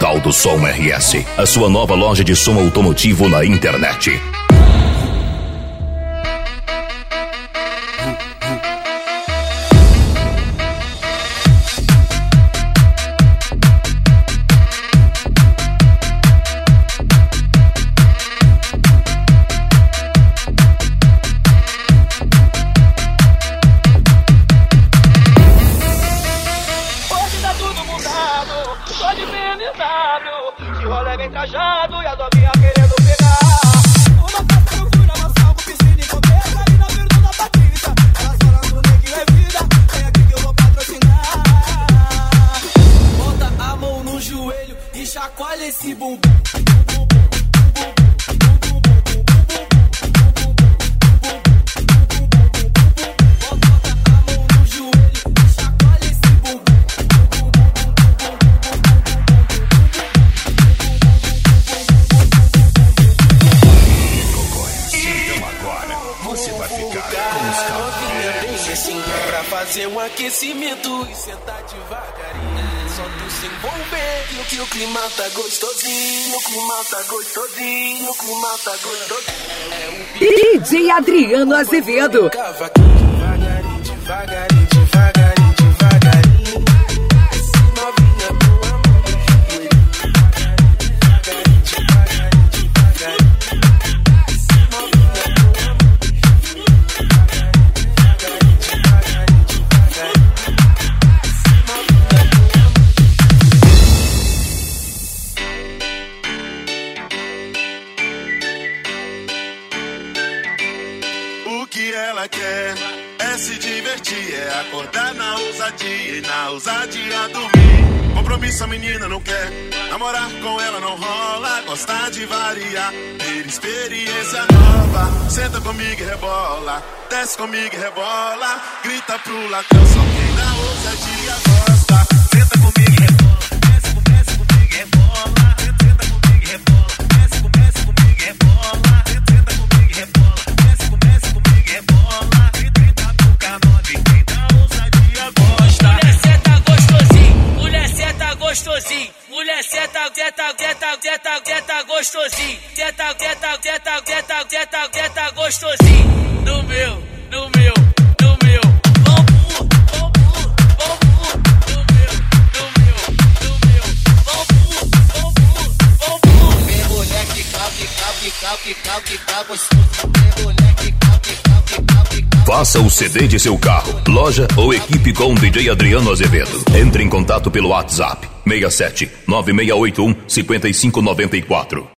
Portal do Som RS, a sua nova loja de som automotivo na internet. Aquecimento e sentar devagarinho, só tu se envolver que o clima tá gostosinho, o clima tá gostosinho, o clima tá gostosinho. DJ Adriano Azevedo. Devagarinho, devagarinho, devagarinho, devagarinho. Esse novinha do amor do joelho. Devagarinho, devagarinho, devagarinho. Esse novinha do amor do joelho. Devagarinho, devagarinho, devagarinho. O que ela quer é se divertir, é acordar na ousadia e na ousadia dormir. Compromisso a menina não quer, namorar com ela não rola, gostar de variar, ter experiência nova. Senta comigo e rebola, desce comigo e rebola, grita pro latão, só quem na ousadia gosta. Senta comigo e rebola, desce comigo e rebola, senta comigo e rebola, desce comigo e rebola, senta comigo e rebola, desce comigo e rebola, grita pro K9, quem na ousadia gosta. Mulher senta gostosinho, mulher senta gostosinho, mulher senta gostosinho, senta gostosinho, no meu. Faça o CD de seu carro, loja ou equipe com DJ Adriano Azevedo. Entre em contato pelo WhatsApp 67 9681 5594.